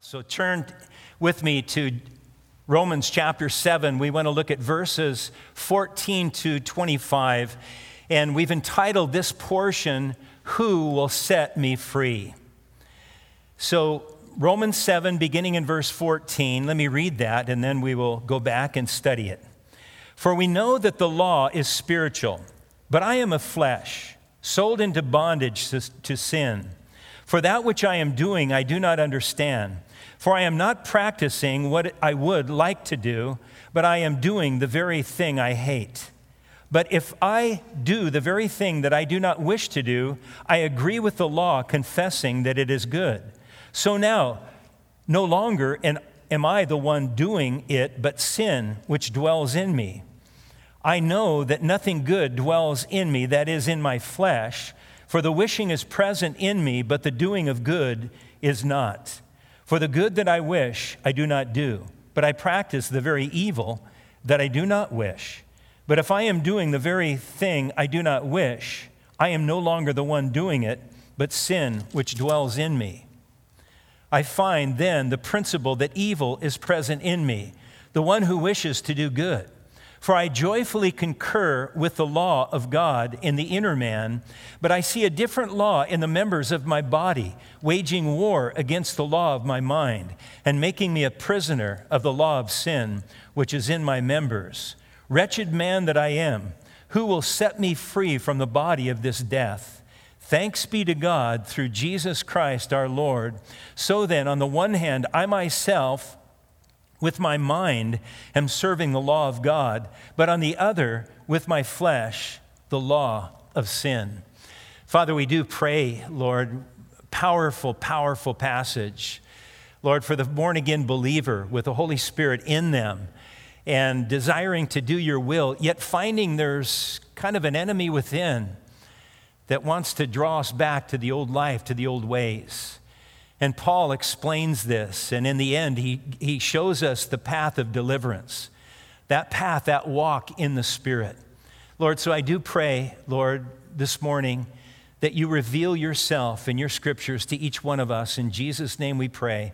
So turn with me to Romans chapter 7. We want to look at verses 14 to 25. And we've entitled this portion, Who Will Set Me Free? So Romans 7, beginning in verse 14. Let me read that, and then we will go back and study it. For we know that the law is spiritual, but I am of flesh, sold into bondage to sin. For that which I am doing, I do not understand. For I am not practicing what I would like to do, but I am doing the very thing I hate. But if I do the very thing that I do not wish to do, I agree with the law, confessing that it is good. So now, no longer am I the one doing it, but sin which dwells in me. I know that nothing good dwells in me, that is, in my flesh, for the wishing is present in me, but the doing of good is not. For the good that I wish, I do not do, but I practice the very evil that I do not wish. But if I am doing the very thing I do not wish, I am no longer the one doing it, but sin which dwells in me. I find then the principle that evil is present in me, the one who wishes to do good. For I joyfully concur with the law of God in the inner man, but I see a different law in the members of my body, waging war against the law of my mind, and making me a prisoner of the law of sin, which is in my members. Wretched man that I am, who will set me free from the body of this death? Thanks be to God through Jesus Christ our Lord. So then, on the one hand, I myself, with my mind, am serving the law of God, but on the other, with my flesh, the law of sin. Father, we do pray, Lord, powerful, powerful passage. Lord, for the born-again believer with the Holy Spirit in them and desiring to do your will, yet finding there's kind of an enemy within that wants to draw us back to the old life, to the old ways. And Paul explains this, and in the end, he shows us the path of deliverance, that path, that walk in the Spirit. Lord, so I do pray, Lord, this morning, that you reveal yourself in your scriptures to each one of us. In Jesus' name we pray.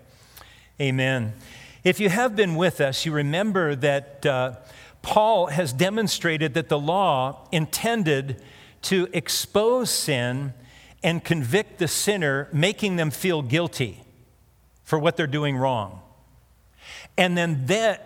Amen. If you have been with us, you remember that Paul has demonstrated that the law intended to expose sin and convict the sinner, making them feel guilty for what they're doing wrong. And then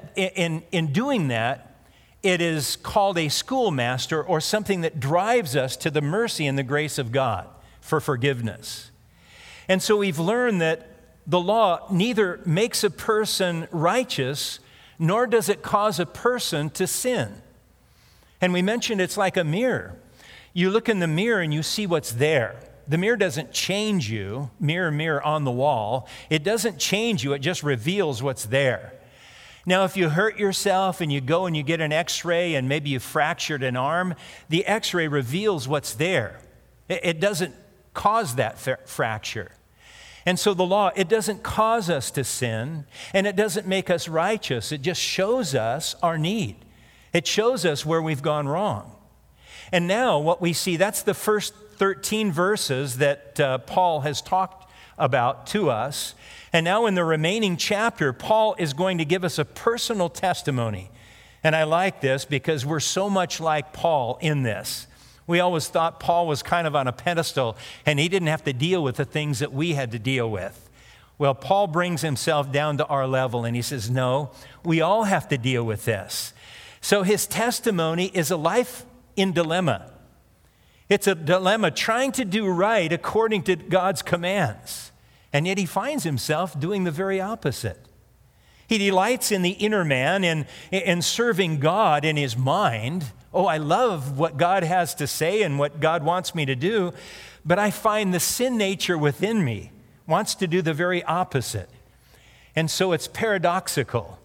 in doing that, it is called a schoolmaster, or something that drives us to the mercy and the grace of God for forgiveness. And so we've learned that the law neither makes a person righteous, nor does it cause a person to sin. And we mentioned it's like a mirror. You look in the mirror and you see what's there. The mirror doesn't change you, mirror, mirror on the wall. It doesn't change you, it just reveals what's there. Now, if you hurt yourself and you go and you get an x-ray and maybe you fractured an arm, the x-ray reveals what's there. It doesn't cause that fracture. And so the law, it doesn't cause us to sin, and it doesn't make us righteous. It just shows us our need. It shows us where we've gone wrong. And now what we see, that's the first 13 verses that Paul has talked about to us. And now in the remaining chapter, Paul is going to give us a personal testimony. And I like this because we're so much like Paul in this. We always thought Paul was kind of on a pedestal and he didn't have to deal with the things that we had to deal with. Well, Paul brings himself down to our level and he says, no, we all have to deal with this. So his testimony is a life in dilemma. It's a dilemma trying to do right according to God's commands. And yet he finds himself doing the very opposite. He delights in the inner man and serving God in his mind. Oh, I love what God has to say and what God wants me to do. But I find the sin nature within me wants to do the very opposite. And so it's paradoxical.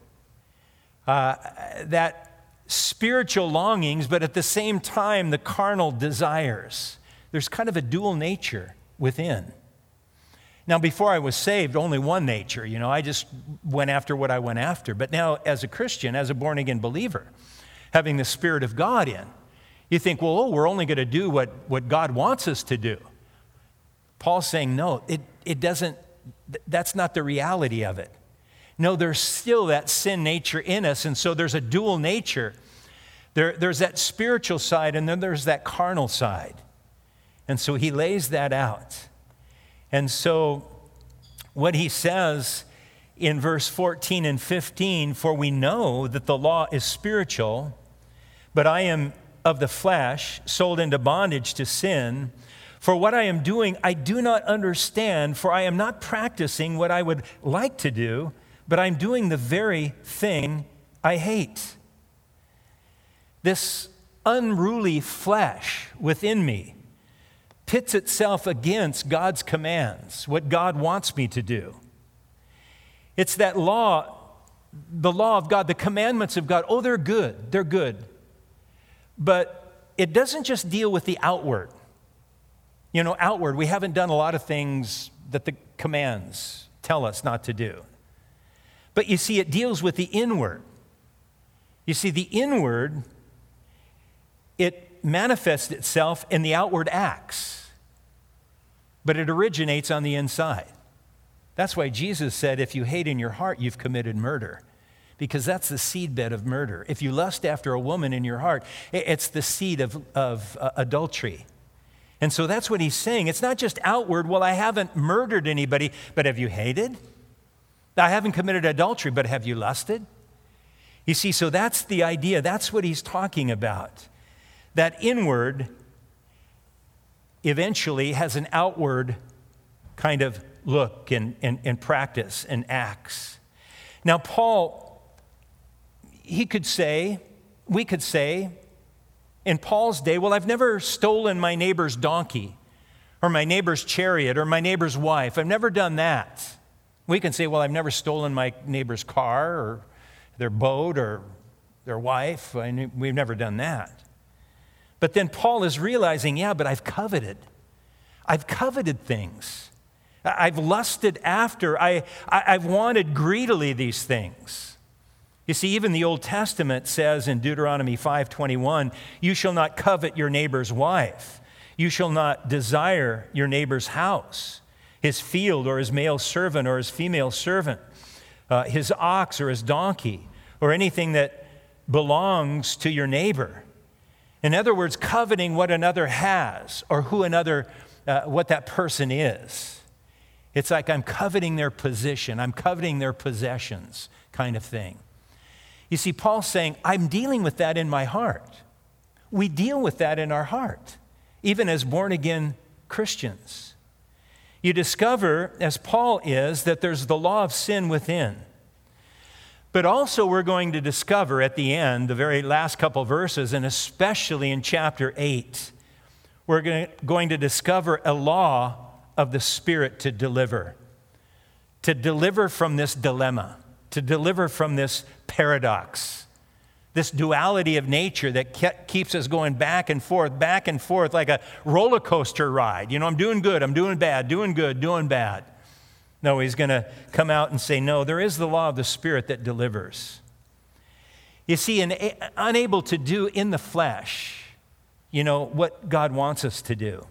That spiritual longings, but at the same time, the carnal desires. There's kind of a dual nature within. Now, before I was saved, only one nature. I just went after what I went after. But now, as a Christian, as a born-again believer, having the Spirit of God in, you think, well, we're only going to do what God wants us to do. Paul's saying, no, it doesn't that's not the reality of it. No, there's still that sin nature in us, and so there's a dual nature. There's that spiritual side, and then there's that carnal side. And so he lays that out. And so what he says in verse 14 and 15, for we know that the law is spiritual, but I am of the flesh, sold into bondage to sin. For what I am doing, I do not understand, for I am not practicing what I would like to do, but I'm doing the very thing I hate. This unruly flesh within me pits itself against God's commands, what God wants me to do. It's that law, the law of God, the commandments of God. Oh, they're good. They're good. But it doesn't just deal with the outward. You know, outward, we haven't done a lot of things that the commands tell us not to do. But you see, it deals with the inward. You see, the inward, it manifests itself in the outward acts, but it originates on the inside. That's why Jesus said, if you hate in your heart, you've committed murder, because that's the seedbed of murder. If you lust after a woman in your heart, it's the seed of adultery. And so that's what he's saying. It's not just outward, well, I haven't murdered anybody, but have you hated? I haven't committed adultery, but have you lusted? You see, so that's the idea. That's what he's talking about. That inward eventually has an outward kind of look and practice and acts. Now, Paul, we could say, in Paul's day, well, I've never stolen my neighbor's donkey or my neighbor's chariot or my neighbor's wife. I've never done that. We can say, well, I've never stolen my neighbor's car or their boat or their wife. We've never done that. But then Paul is realizing, yeah, but I've coveted. I've coveted things. I've lusted after. I've wanted greedily these things. You see, even the Old Testament says in Deuteronomy 5:21, you shall not covet your neighbor's wife. You shall not desire your neighbor's house, his field or his male servant or his female servant, his ox or his donkey, or anything that belongs to your neighbor. In other words, coveting what another has or who another, what that person is. It's like I'm coveting their position, I'm coveting their possessions kind of thing. You see, Paul's saying, I'm dealing with that in my heart. We deal with that in our heart, even as born-again Christians. You discover, as Paul is, that there's the law of sin within. But also we're going to discover at the end, the very last couple verses, and especially in chapter 8, we're going to discover a law of the Spirit to deliver from this dilemma, to deliver from this paradox, this duality of nature that keeps us going back and forth like a roller coaster ride. You know, I'm doing good, I'm doing bad, doing good, doing bad. No, he's going to come out and say, no, there is the law of the Spirit that delivers. You see, unable to do in the flesh, you know, what God wants us to do.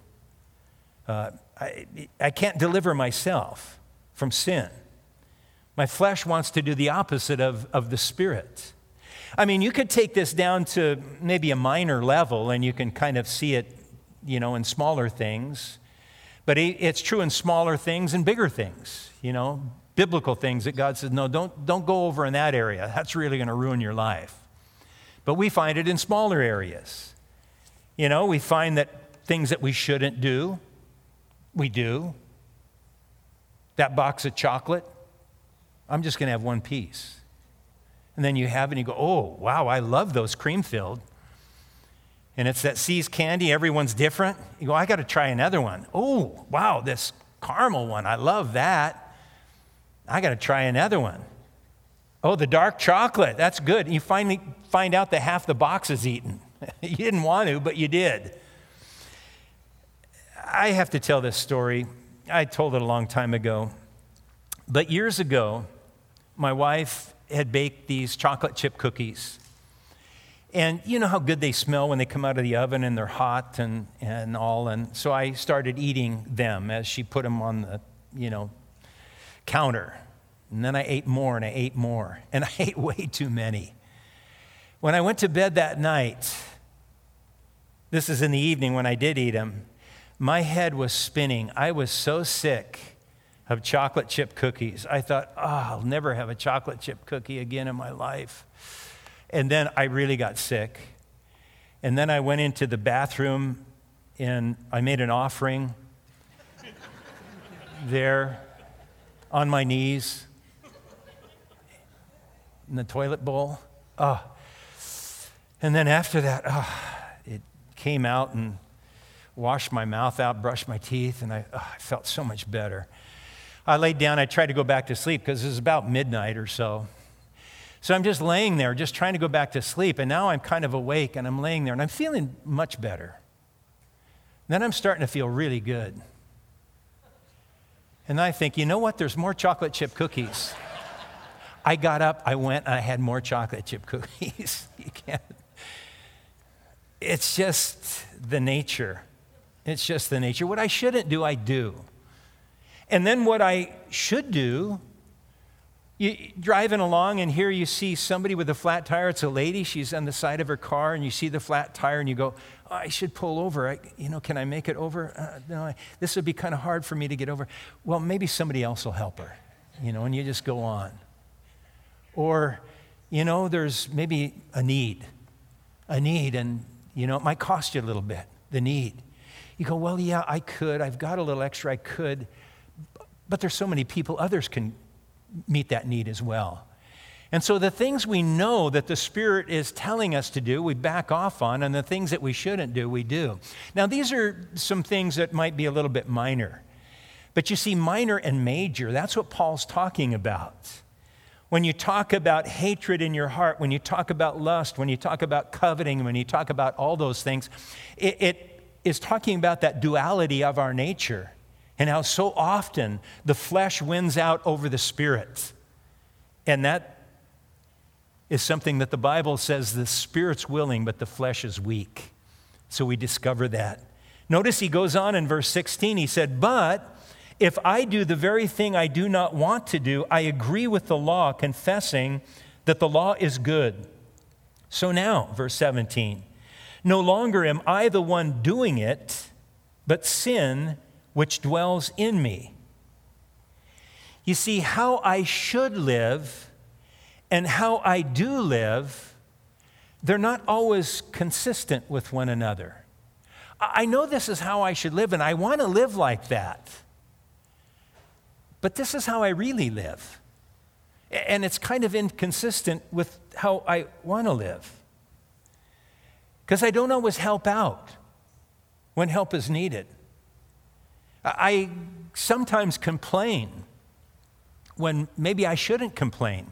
I can't deliver myself from sin. My flesh wants to do the opposite of the Spirit. I mean, you could take this down to maybe a minor level and you can kind of see it, you know, in smaller things. But it's true in smaller things and bigger things, you know, biblical things that God says, no, don't go over in that area. That's really going to ruin your life. But we find it in smaller areas. You know, we find that things that we shouldn't do, we do. That box of chocolate, I'm just going to have one piece. And then you have it and you go, oh, wow, I love those cream-filled. And it's that See's candy, everyone's different. You go, I got to try another one. Oh, wow, this caramel one, I love that. I got to try another one. Oh, the dark chocolate, that's good. And you finally find out that half the box is eaten. You didn't want to, but you did. I have to tell this story. I told it a long time ago. But years ago, my wife had baked these chocolate chip cookies. And you know how good they smell when they come out of the oven and they're hot and all. And so I started eating them as she put them on the, you know, counter. And then I ate more and I ate more. And I ate way too many. When I went to bed that night, this is in the evening when I did eat them, my head was spinning. I was so sick of chocolate chip cookies. I thought, I'll never have a chocolate chip cookie again in my life. And then I really got sick. And then I went into the bathroom and I made an offering there on my knees in the toilet bowl. And then after that, it came out and washed my mouth out, brushed my teeth, and I felt so much better. I laid down, I tried to go back to sleep because it was about midnight or so. So I'm just laying there, just trying to go back to sleep, and now I'm kind of awake, and I'm laying there, and I'm feeling much better. Then I'm starting to feel really good. And I think, you know what? There's more chocolate chip cookies. I got up, I went, and I had more chocolate chip cookies. You can't. It's just the nature. It's just the nature. What I shouldn't do, I do. And then what I should do, you driving along and here you see somebody with a flat tire. It's a lady. She's on the side of her car and you see the flat tire and you go, I should pull over. Can I make it over? No, this would be kind of hard for me to get over. Well, maybe somebody else will help her, and you just go on. Or, there's maybe a need and, it might cost you a little bit, the need. You go, well, yeah, I could. I've got a little extra. I could. But there's so many people, others can meet that need as well. And so the things we know that the Spirit is telling us to do, we back off on, and the things that we shouldn't do, we do. Now, these are some things that might be a little bit minor. But you see, minor and major, that's what Paul's talking about. When you talk about hatred in your heart, when you talk about lust, when you talk about coveting, when you talk about all those things, it is talking about that duality of our nature. And how so often the flesh wins out over the Spirit. And that is something that the Bible says the Spirit's willing, but the flesh is weak. So we discover that. Notice he goes on in verse 16. He said, but if I do the very thing I do not want to do, I agree with the law, confessing that the law is good. So now, verse 17, no longer am I the one doing it, but sin which dwells in me. You see, how I should live and how I do live, they're not always consistent with one another. I know this is how I should live, and I want to live like that. But this is how I really live. And it's kind of inconsistent with how I want to live. Because I don't always help out when help is needed. I sometimes complain when maybe I shouldn't complain.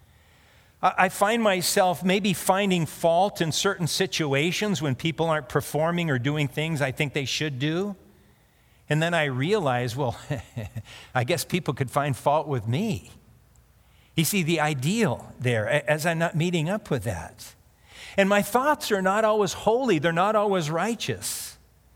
I find myself maybe finding fault in certain situations when people aren't performing or doing things I think they should do. And then I realize, well, I guess people could find fault with me. You see, the ideal there, as I'm not meeting up with that. And my thoughts are not always holy. They're not always righteous.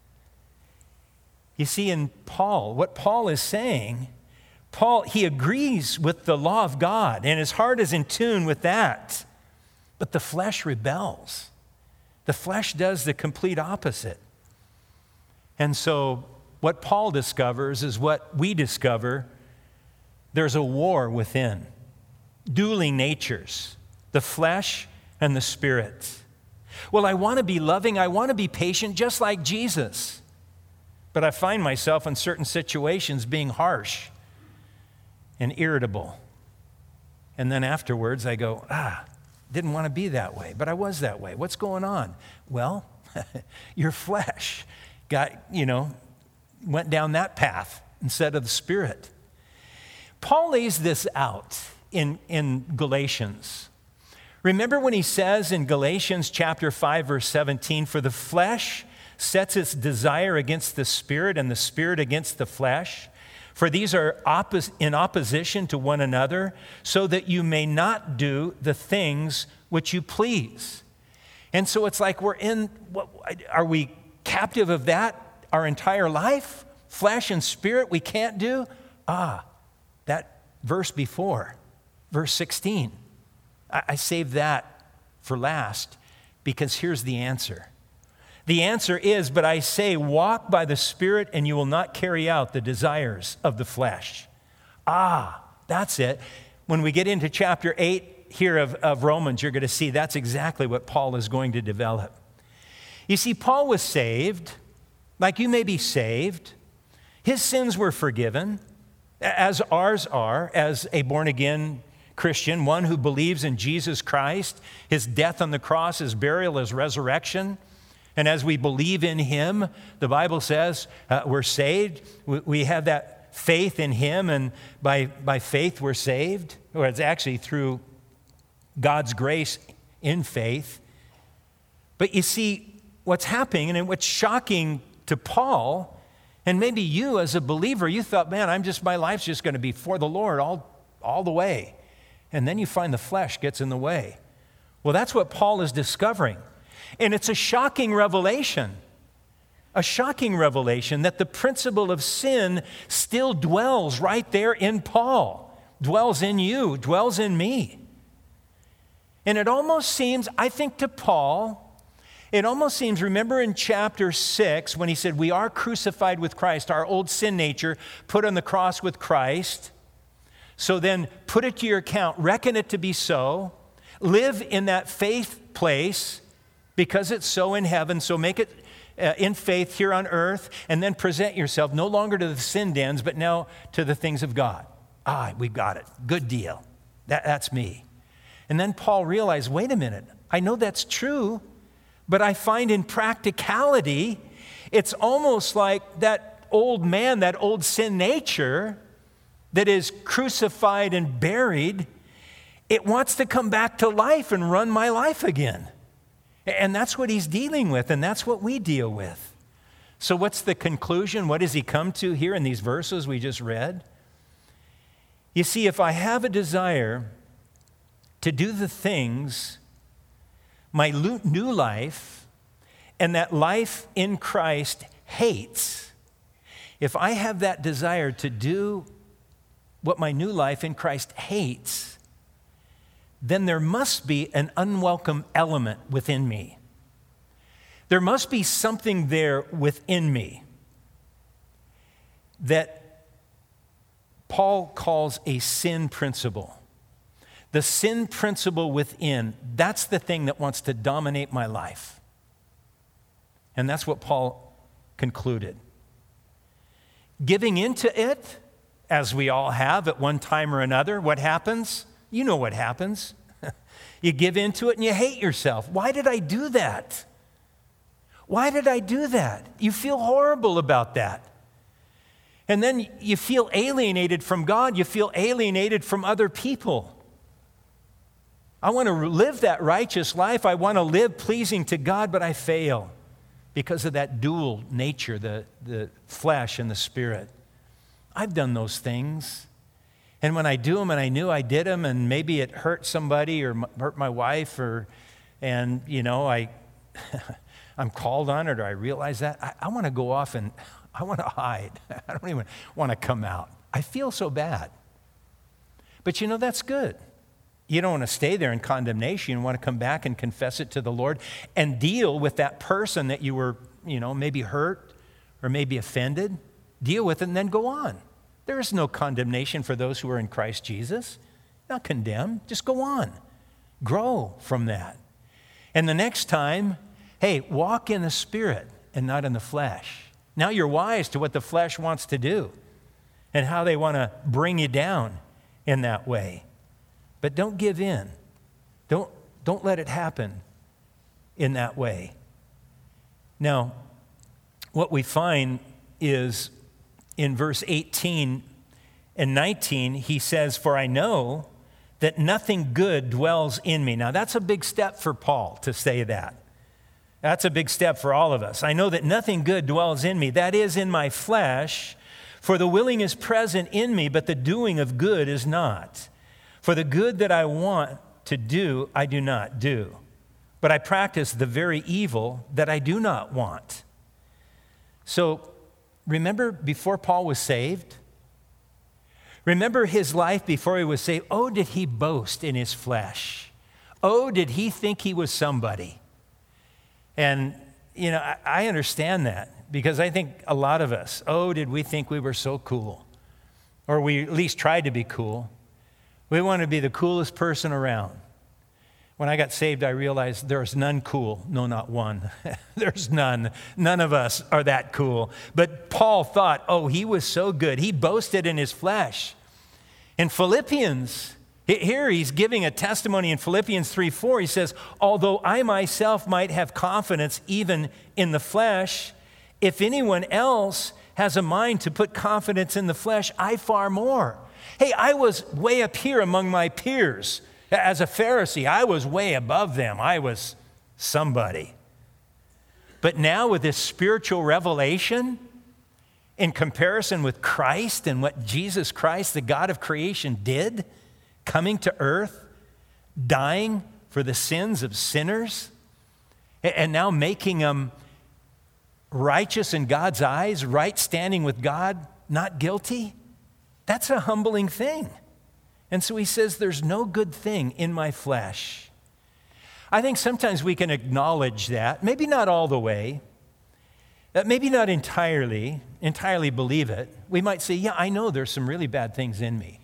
You see, in Paul, what Paul is saying, he agrees with the law of God, and his heart is in tune with that. But the flesh rebels. The flesh does the complete opposite. And so what Paul discovers is what we discover. There's a war within, dueling natures, the flesh and the Spirit. Well, I want to be loving, I want to be patient, just like Jesus. But I find myself in certain situations being harsh and irritable. And then afterwards I go, didn't want to be that way, but I was that way. What's going on? Well, your flesh went down that path instead of the Spirit. Paul lays this out in Galatians. Remember when he says in Galatians chapter 5, verse 17, for the flesh sets its desire against the Spirit and the Spirit against the flesh. For these are in opposition to one another, so that you may not do the things which you please. And so it's like are we captive of that our entire life? Flesh and spirit we can't do? That verse before, verse 16. I saved that for last because here's the answer. The answer is, but I say, walk by the Spirit and you will not carry out the desires of the flesh. That's it. When we get into chapter 8 here of Romans, you're going to see that's exactly what Paul is going to develop. You see, Paul was saved, like you may be saved. His sins were forgiven, as ours are, as a born-again Christian, one who believes in Jesus Christ, his death on the cross, his burial, his resurrection. And as we believe in him, the Bible says we're saved. We have that faith in him, and by faith we're saved. Or it's actually through God's grace in faith. But you see, what's happening and what's shocking to Paul, and maybe you as a believer, you thought, man, my life's just going to be for the Lord all the way. And then you find the flesh gets in the way. Well, that's what Paul is discovering. And it's a shocking revelation that the principle of sin still dwells right there in Paul, dwells in you, dwells in me. And it almost seems, I think to Paul, remember in chapter 6 when he said, we are crucified with Christ, our old sin nature put on the cross with Christ. So then put it to your account, reckon it to be so, live in that faith place because it's so in heaven, so make it in faith here on earth, and then present yourself no longer to the sin dens, but now to the things of God. We've got it. Good deal. That's me. And then Paul realized, wait a minute, I know that's true, but I find in practicality, it's almost like that old man, that old sin nature that is crucified and buried, it wants to come back to life and run my life again. And that's what he's dealing with, and that's what we deal with. So what's the conclusion? What does he come to here in these verses we just read? You see, if I have a desire to do the things my new life and that life in Christ hates, if I have that desire to do what my new life in Christ hates, then there must be an unwelcome element within me. There must be something there within me that Paul calls a sin principle. The sin principle within, that's the thing that wants to dominate my life. And that's what Paul concluded. Giving into it, as we all have at one time or another, what happens? You know what happens. You give into it and you hate yourself. Why did I do that? Why did I do that? You feel horrible about that. And then you feel alienated from God. You feel alienated from other people. I want to live that righteous life. I want to live pleasing to God, but I fail because of that dual nature, the flesh and the spirit. I've done those things. And when I do them and I knew I did them and maybe it hurt somebody or hurt my wife I'm called on it or I realize that, I want to go off and I want to hide. I don't even want to come out. I feel so bad. But that's good. You don't want to stay there in condemnation. You want to come back and confess it to the Lord and deal with that person that you were, maybe hurt or maybe offended. Deal with it and then go on. There is no condemnation for those who are in Christ Jesus. Not condemned, just go on. Grow from that. And the next time, walk in the Spirit and not in the flesh. Now you're wise to what the flesh wants to do and how they want to bring you down in that way. But don't give in. Don't let it happen in that way. Now, what we find is in verse 18 and 19, he says, for I know that nothing good dwells in me. Now, that's a big step for Paul to say that. That's a big step for all of us. I know that nothing good dwells in me, that is in my flesh, for the willing is present in me, but the doing of good is not. For the good that I want to do, I do not do, but I practice the very evil that I do not want. So, remember before Paul was saved? Remember his life before he was saved. Oh, did he boast in his flesh? Oh, did he think he was somebody? And, I understand that because I think a lot of us, oh, did we think we were so cool? Or we at least tried to be cool. We want to be the coolest person around. When I got saved, I realized there's none cool. No, not one. There's none. None of us are that cool. But Paul thought, oh, he was so good. He boasted in his flesh. In Philippians, here he's giving a testimony in Philippians 3:4. He says, although I myself might have confidence even in the flesh, if anyone else has a mind to put confidence in the flesh, I far more. Hey, I was way up here among my peers. As a Pharisee, I was way above them. I was somebody. But now with this spiritual revelation, in comparison with Christ and what Jesus Christ, the God of creation, did, coming to earth, dying for the sins of sinners, and now making them righteous in God's eyes, right standing with God, not guilty, that's a humbling thing. And so he says, there's no good thing in my flesh. I think sometimes we can acknowledge that, maybe not all the way, maybe not entirely believe it. We might say, yeah, I know there's some really bad things in me.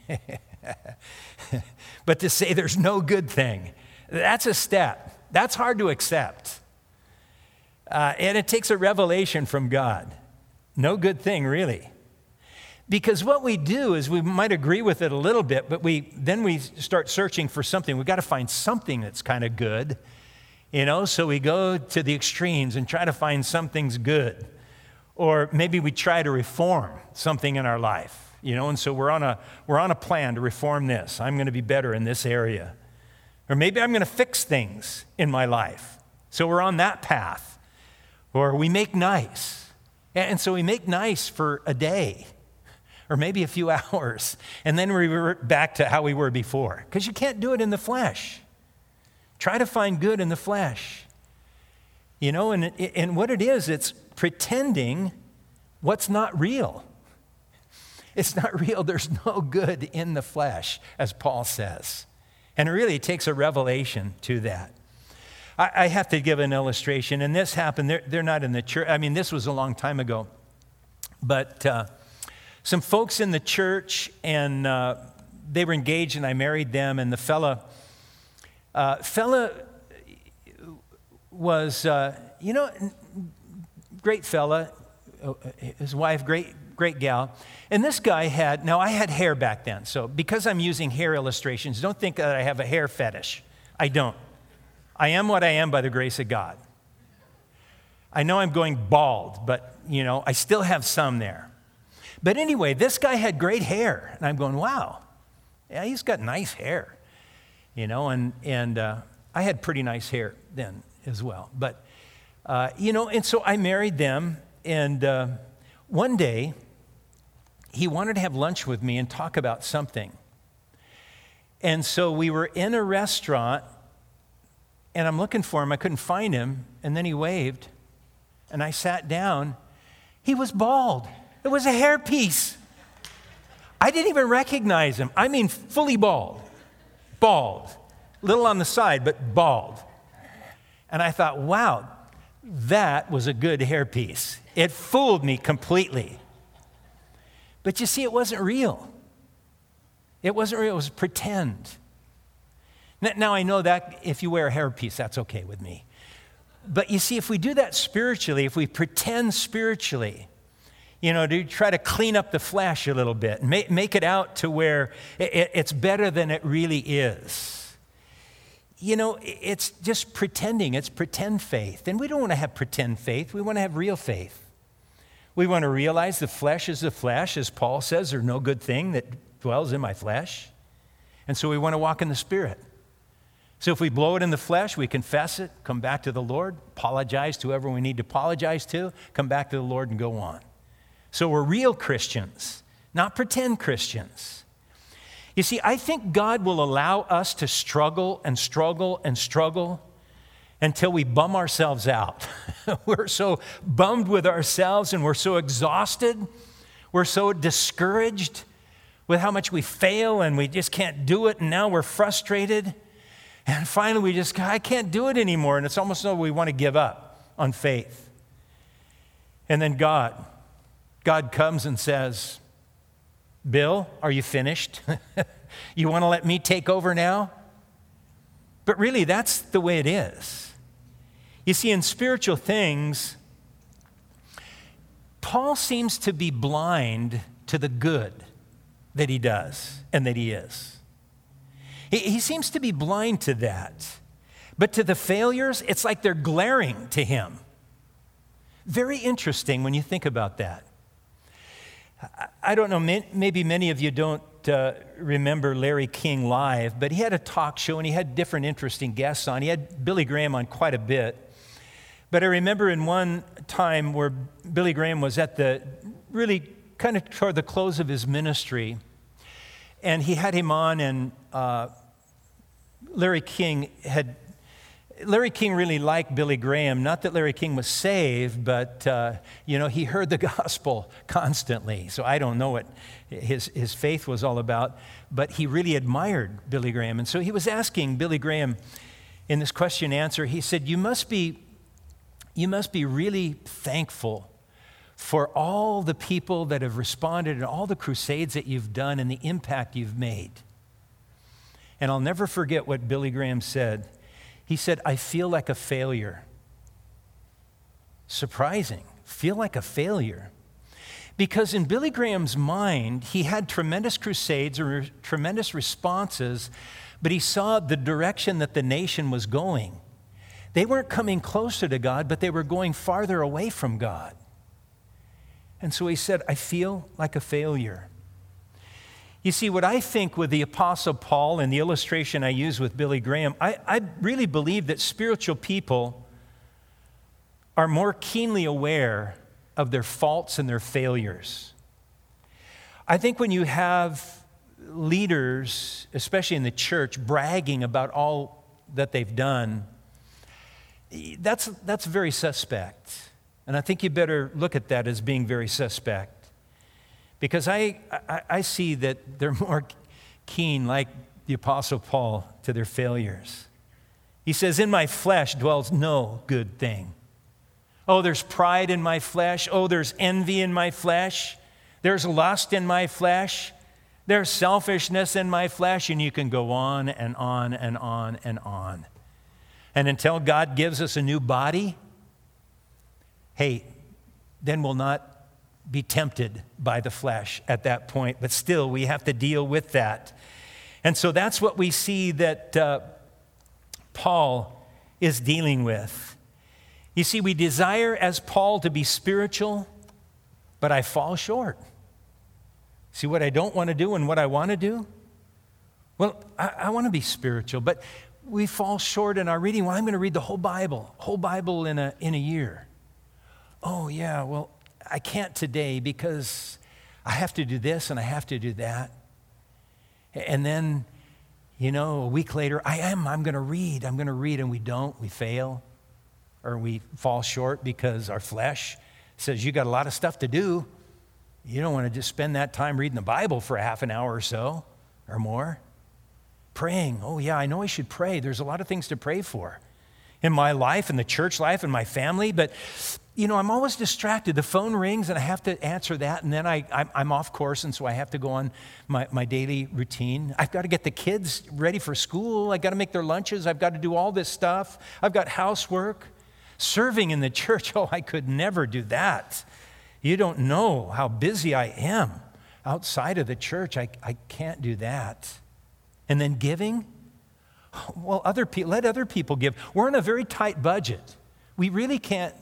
But to say there's no good thing, that's a step. That's hard to accept. And it takes a revelation from God. No good thing, really. Because what we do is we might agree with it a little bit, but then we start searching for something. We've got to find something that's kind of good, so we go to the extremes and try to find something's good. Or maybe we try to reform something in our life, and so we're on a plan to reform this. I'm going to be better in this area. Or maybe I'm going to fix things in my life. So we're on that path. Or we make nice. And so we make nice for a day. Or maybe a few hours, and then we revert back to how we were before. Because you can't do it in the flesh. Try to find good in the flesh. And what it is, it's pretending what's not real. It's not real. There's no good in the flesh, as Paul says. And it really takes a revelation to that. I have to give an illustration, and this happened. They're not in the church. I mean, this was a long time ago. But some folks in the church, and they were engaged, and I married them. And the fella was, great fella. His wife, great gal. And this guy I had hair back then. So because I'm using hair illustrations, don't think that I have a hair fetish. I don't. I am what I am by the grace of God. I know I'm going bald, but, I still have some there. But anyway, this guy had great hair, and I'm going, wow, yeah, he's got nice hair, and I had pretty nice hair then as well. But, and so I married them, and one day he wanted to have lunch with me and talk about something. And so we were in a restaurant, and I'm looking for him. I couldn't find him, and then he waved, and I sat down. He was bald. It was a hairpiece. I didn't even recognize him. I mean, fully bald. Bald. Little on the side, but bald. And I thought, wow, that was a good hairpiece. It fooled me completely. But you see, it wasn't real. It wasn't real. It was pretend. Now, I know that if you wear a hairpiece, that's okay with me. But you see, if we do that spiritually, if we pretend spiritually, to try to clean up the flesh a little bit, and make it out to where it's better than it really is. It's just pretending. It's pretend faith. And we don't want to have pretend faith. We want to have real faith. We want to realize the flesh is the flesh. As Paul says, there's no good thing that dwells in my flesh. And so we want to walk in the Spirit. So if we blow it in the flesh, we confess it, come back to the Lord, apologize to whoever we need to apologize to, come back to the Lord and go on. So we're real Christians, not pretend Christians. You see, I think God will allow us to struggle and struggle and struggle until we bum ourselves out. We're so bummed with ourselves, and we're so exhausted, we're so discouraged, with how much we fail and we just can't do it, and now we're frustrated. And finally I can't do it anymore, and it's almost though we want to give up on faith. And then God comes and says, Bill, are you finished? You want to let me take over now? But really, that's the way it is. You see, in spiritual things, Paul seems to be blind to the good that he does and that he is. He seems to be blind to that. But to the failures, it's like they're glaring to him. Very interesting when you think about that. I don't know, maybe many of you don't remember Larry King Live, but he had a talk show and he had different interesting guests on. He had Billy Graham on quite a bit. But I remember in one time where Billy Graham was at the really kind of toward the close of his ministry, and he had him on, and Larry King really liked Billy Graham. Not that Larry King was saved, but he heard the gospel constantly. So I don't know what his faith was all about, but he really admired Billy Graham. And so he was asking Billy Graham in this question and answer, he said, you must be really thankful for all the people that have responded and all the crusades that you've done and the impact you've made. And I'll never forget what Billy Graham said. He said, I feel like a failure. Surprising. Feel like a failure. Because in Billy Graham's mind, he had tremendous crusades or tremendous responses, but he saw the direction that the nation was going. They weren't coming closer to God, but they were going farther away from God. And so he said, I feel like a failure. You see, what I think with the Apostle Paul and the illustration I use with Billy Graham, I really believe that spiritual people are more keenly aware of their faults and their failures. I think when you have leaders, especially in the church, bragging about all that they've done, that's very suspect. And I think you better look at that as being very suspect. Because I see that they're more keen, like the Apostle Paul, to their failures. He says, in my flesh dwells no good thing. Oh, there's pride in my flesh. Oh, there's envy in my flesh. There's lust in my flesh. There's selfishness in my flesh. And you can go on and on and on and on. And until God gives us a new body, hey, then we'll not be tempted by the flesh at that point. But still, we have to deal with that. And so that's what we see that Paul is dealing with. You see, we desire as Paul to be spiritual, but I fall short. See what I don't want to do and what I want to do? Well, I want to be spiritual, but we fall short in our reading. Well, I'm going to read the whole Bible in a year. Oh, yeah, well, I can't today because I have to do this and I have to do that. And then, a week later, I'm going to read, and we don't, we fail, or we fall short because our flesh says, you got a lot of stuff to do. You don't want to just spend that time reading the Bible for a half an hour or so, or more. Praying, oh yeah, I know I should pray. There's a lot of things to pray for in my life, in the church life, in my family, but I'm always distracted. The phone rings and I have to answer that, and then I'm off course, and so I have to go on my daily routine. I've got to get the kids ready for school. I've got to make their lunches. I've got to do all this stuff. I've got housework. Serving in the church, oh, I could never do that. You don't know how busy I am outside of the church. I can't do that. And then giving? Well, let other people give. We're on a very tight budget. We really can't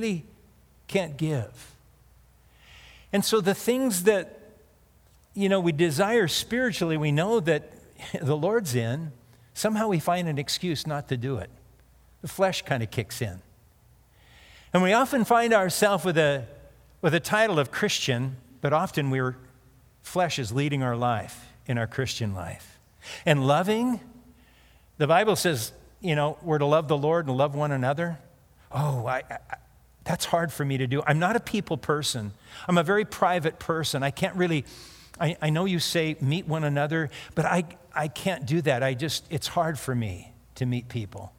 give. And so the things that, we desire spiritually, we know that the Lord's in, somehow we find an excuse not to do it. The flesh kind of kicks in. And we often find ourselves with a title of Christian, but often flesh is leading our life in our Christian life. And loving, the Bible says, we're to love the Lord and love one another. Oh, that's hard for me to do. I'm not a people person. I'm a very private person. I can't really I know you say meet one another, but I can't do that. It's hard for me to meet people.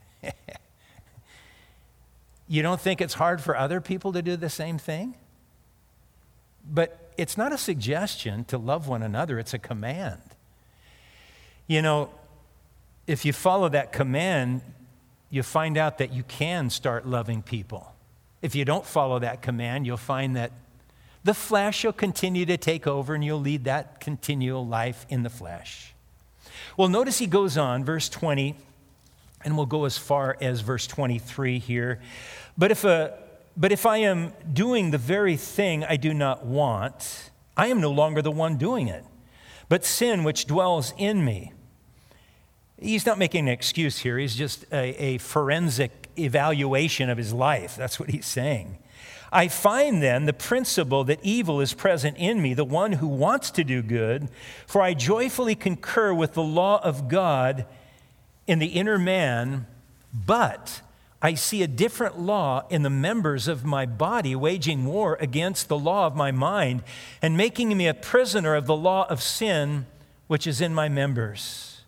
You don't think it's hard for other people to do the same thing? But it's not a suggestion to love one another, it's a command. You know, if you follow that command, you find out that you can start loving people. If you don't follow that command, you'll find that the flesh will continue to take over and you'll lead that continual life in the flesh. Well, notice he goes on, verse 20, and we'll go as far as verse 23 here. But if I am doing the very thing I do not want, I am no longer the one doing it, but sin which dwells in me. He's not making an excuse here. He's just a forensic evaluation of his life. That's what he's saying. I find then the principle that evil is present in me, the one who wants to do good, for I joyfully concur with the law of God in the inner man, but I see a different law in the members of my body, waging war against the law of my mind and making me a prisoner of the law of sin, which is in my members.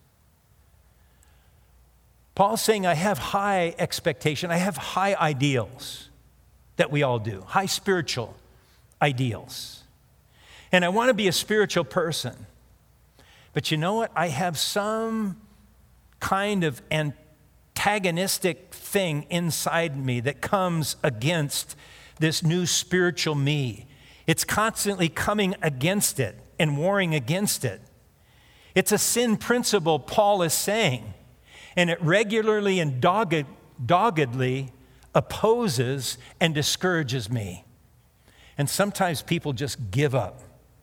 Paul's saying, I have high expectation. I have high ideals that we all do, high spiritual ideals. And I want to be a spiritual person. But you know what? I have some kind of antagonistic thing inside me that comes against this new spiritual me. It's constantly coming against it and warring against it. It's a sin principle, Paul is saying, and it regularly and doggedly opposes and discourages me. And sometimes people just give up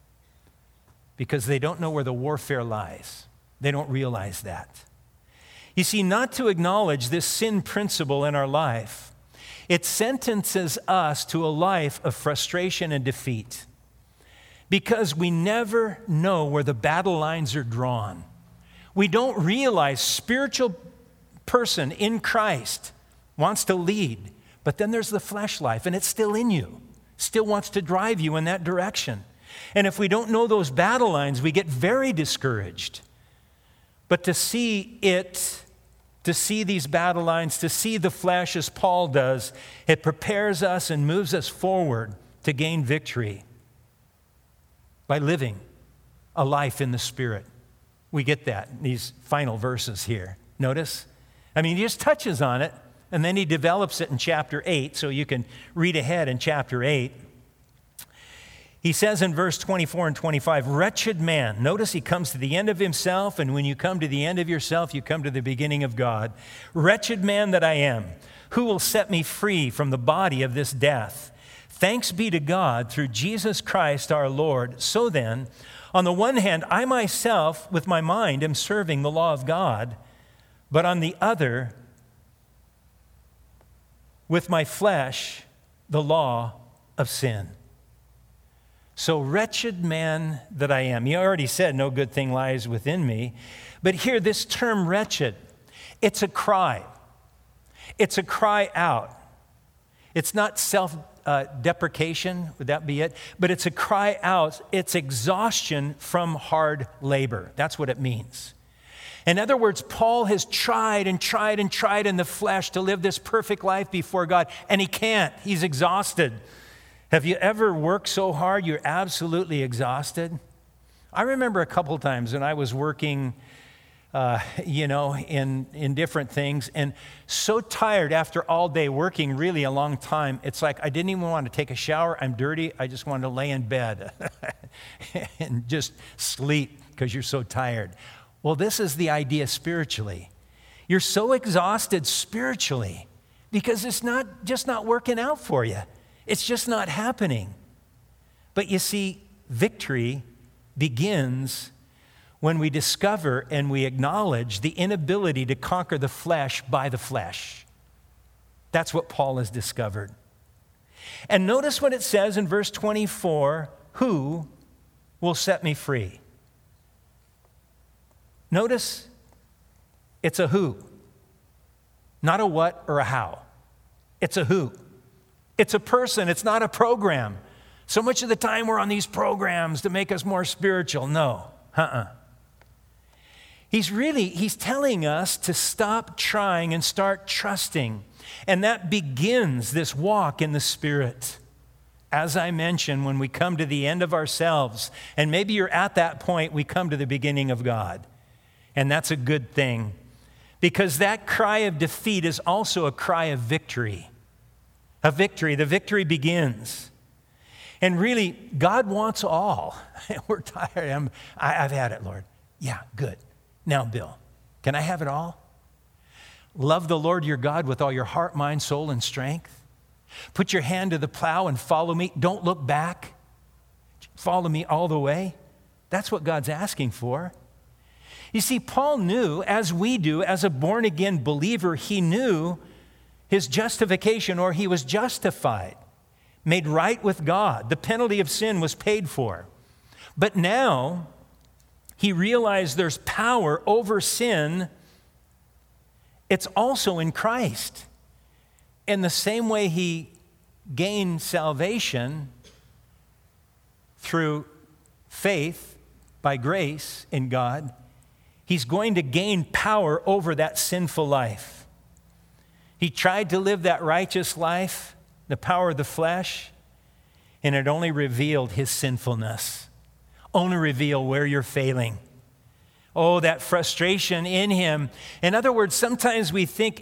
because they don't know where the warfare lies. They don't realize that. You see, not to acknowledge this sin principle in our life, it sentences us to a life of frustration and defeat because we never know where the battle lines are drawn. We don't realize spiritual person in Christ wants to lead, but then there's the flesh life, and it's still in you, still wants to drive you in that direction. And if we don't know those battle lines, we get very discouraged. But to see these battle lines, to see the flesh as Paul does, it prepares us and moves us forward to gain victory by living a life in the Spirit. We get that in these final verses here. Notice? I mean, he just touches on it, and then he develops it in chapter 8, so you can read ahead in chapter 8. He says in verse 24 and 25, wretched man. Notice he comes to the end of himself, and when you come to the end of yourself, you come to the beginning of God. Wretched man that I am, who will set me free from the body of this death? Thanks be to God through Jesus Christ our Lord. So then, on the one hand, I myself with my mind am serving the law of God, but on the other, with my flesh, the law of sin. So wretched man that I am. He already said no good thing lies within me. But here, this term wretched, it's a cry. It's a cry out. It's not self-deprecation, would that be it? But it's a cry out. It's exhaustion from hard labor. That's what it means. In other words, Paul has tried and tried and tried in the flesh to live this perfect life before God, and he can't. He's exhausted. Have you ever worked so hard you're absolutely exhausted? I remember a couple times when I was working, in different things, and so tired after all day working really a long time, it's like I didn't even want to take a shower. I'm dirty. I just wanted to lay in bed and just sleep because you're so tired. Well, this is the idea spiritually. You're so exhausted spiritually because it's not working out for you. It's just not happening. But you see, victory begins when we discover and we acknowledge the inability to conquer the flesh by the flesh. That's what Paul has discovered. And notice what it says in verse 24, who will set me free? Notice it's a who, not a what or a how. It's a who. It's a person. It's not a program. So much of the time we're on these programs to make us more spiritual. No, He's telling us to stop trying and start trusting. And that begins this walk in the Spirit. As I mentioned, when we come to the end of ourselves, and maybe you're at that point, we come to the beginning of God. And that's a good thing, because that cry of defeat is also a cry of victory. A victory. The victory begins. And really, God wants all. We're tired. I've had it, Lord. Yeah, good. Now, Bill, can I have it all? Love the Lord your God with all your heart, mind, soul, and strength. Put your hand to the plow and follow me. Don't look back. Follow me all the way. That's what God's asking for. You see, Paul knew, as we do, as a born-again believer, he knew his justification, or he was justified, made right with God. The penalty of sin was paid for. But now he realized there's power over sin. It's also in Christ. In the same way he gained salvation through faith by grace in God, he's going to gain power over that sinful life. He tried to live that righteous life, the power of the flesh, and it only revealed his sinfulness, only revealed where you're failing. Oh, that frustration in him. In other words, sometimes we think,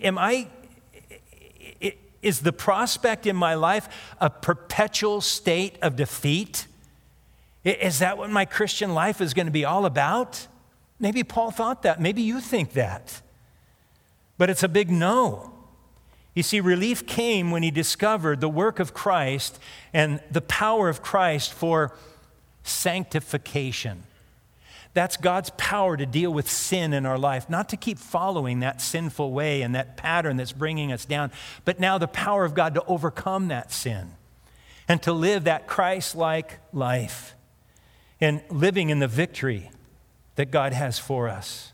is the prospect in my life a perpetual state of defeat? Is that what my Christian life is going to be all about? Maybe Paul thought that. Maybe you think that. But it's a big no. You see, relief came when he discovered the work of Christ and the power of Christ for sanctification. That's God's power to deal with sin in our life, not to keep following that sinful way and that pattern that's bringing us down, but now the power of God to overcome that sin and to live that Christ-like life and living in the victory that God has for us.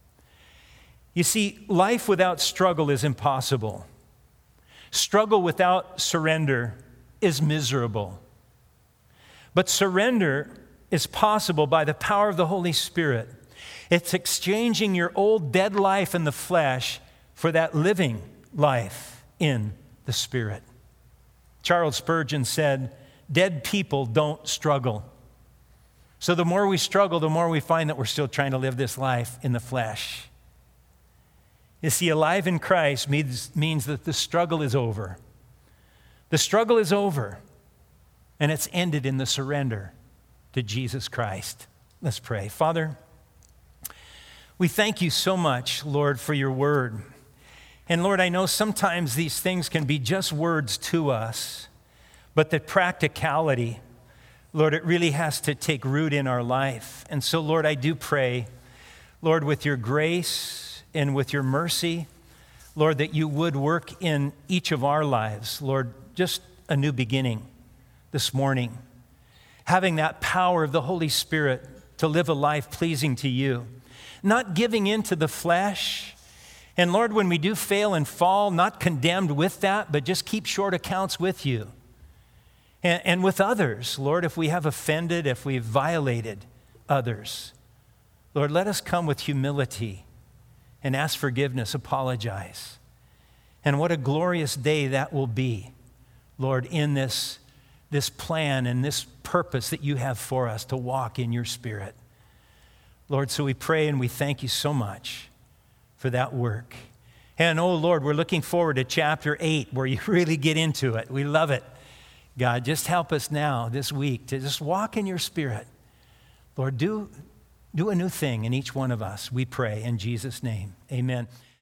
You see, life without struggle is impossible. Struggle without surrender is miserable. But surrender is possible by the power of the Holy Spirit. It's exchanging your old dead life in the flesh for that living life in the Spirit. Charles Spurgeon said, "Dead people don't struggle." So the more we struggle, the more we find that we're still trying to live this life in the flesh. You see, alive in Christ means that the struggle is over. The struggle is over, and it's ended in the surrender to Jesus Christ. Let's pray. Father, we thank you so much, Lord, for your word. And Lord, I know sometimes these things can be just words to us, but the practicality, Lord, it really has to take root in our life. And so, Lord, I do pray, Lord, with your grace and with your mercy, Lord, that you would work in each of our lives, Lord, just a new beginning this morning, having that power of the Holy Spirit to live a life pleasing to you, not giving in to the flesh. And Lord, when we do fail and fall, not condemned with that, but just keep short accounts with you and with others. Lord, if we have offended, if we've violated others, Lord, let us come with humility and ask forgiveness, apologize. And what a glorious day that will be, Lord, in this plan and this purpose that you have for us to walk in your Spirit. Lord, so we pray and we thank you so much for that work. And oh Lord, we're looking forward to chapter 8 where you really get into it. We love it. God, just help us now this week to just walk in your Spirit. Lord, do a new thing in each one of us, we pray in Jesus' name. Amen.